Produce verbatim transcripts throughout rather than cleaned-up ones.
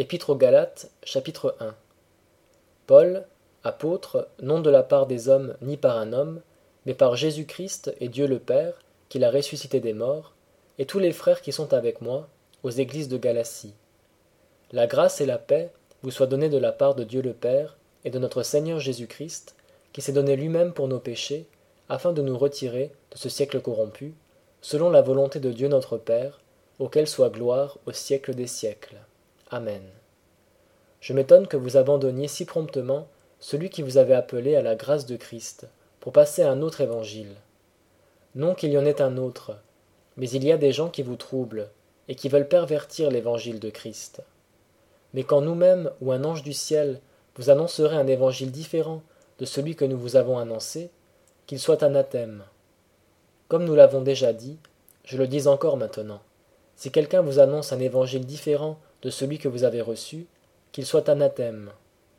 Épître aux Galates, chapitre un. Paul, apôtre, non de la part des hommes ni par un homme, mais par Jésus-Christ et Dieu le Père, qui l'a ressuscité des morts, et tous les frères qui sont avec moi, aux églises de Galatie. La grâce et la paix vous soient données de la part de Dieu le Père et de notre Seigneur Jésus-Christ, qui s'est donné lui-même pour nos péchés, afin de nous retirer de ce siècle corrompu, selon la volonté de Dieu notre Père, auquel soit gloire au siècle des siècles. Amen. Je m'étonne que vous abandonniez si promptement celui qui vous avait appelé à la grâce de Christ, pour passer à un autre évangile. Non qu'il y en ait un autre, mais il y a des gens qui vous troublent, et qui veulent pervertir l'évangile de Christ. Mais quand nous-mêmes ou un ange du ciel vous annoncerait un évangile différent de celui que nous vous avons annoncé, qu'il soit anathème. Comme nous l'avons déjà dit, je le dis encore maintenant, si quelqu'un vous annonce un évangile différent de celui que vous avez reçu, qu'il soit anathème.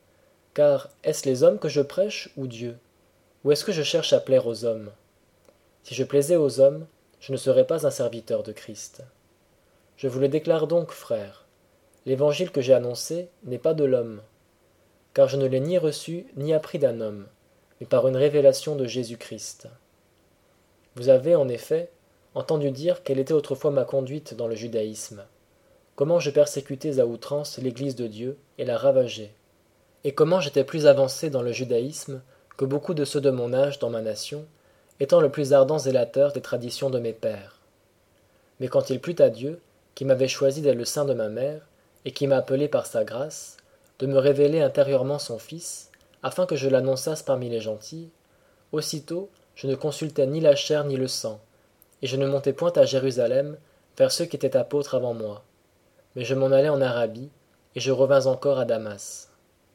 Car est-ce les hommes que je prêche ou Dieu? Ou est-ce que je cherche à plaire aux hommes? Si je plaisais aux hommes, je ne serais pas un serviteur de Christ. Je vous le déclare donc, frères, l'évangile que j'ai annoncé n'est pas de l'homme, car je ne l'ai ni reçu ni appris d'un homme, mais par une révélation de Jésus-Christ. Vous avez, en effet, entendu dire quelle était autrefois ma conduite dans le judaïsme, comment je persécutais à outrance l'Église de Dieu et la ravageais, et comment j'étais plus avancé dans le judaïsme que beaucoup de ceux de mon âge dans ma nation, étant le plus ardent zélateur des traditions de mes pères. Mais quand il plut à Dieu, qui m'avait choisi dès le sein de ma mère, et qui m'a appelé par sa grâce, de me révéler intérieurement son Fils, afin que je l'annonçasse parmi les gentils, aussitôt je ne consultai ni la chair ni le sang, et je ne montai point à Jérusalem vers ceux qui étaient apôtres avant moi. Mais je m'en allai en Arabie, et je revins encore à Damas.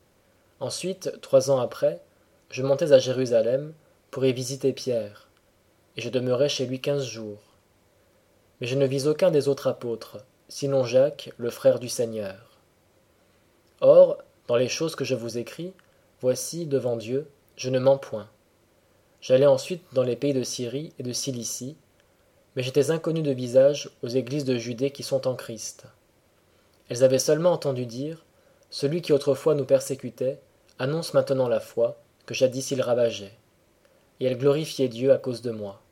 Ensuite, trois ans après, je montais à Jérusalem pour y visiter Pierre, et je demeurai chez lui quinze jours. Mais je ne vis aucun des autres apôtres, sinon Jacques, le frère du Seigneur. Or, dans les choses que je vous écris, voici, devant Dieu, je ne mens point. J'allai ensuite dans les pays de Syrie et de Cilicie, mais j'étais inconnu de visage aux églises de Judée qui sont en Christ. Elles avaient seulement entendu dire, celui qui autrefois nous persécutait annonce maintenant la foi que jadis il ravageait, et elles glorifiaient Dieu à cause de moi.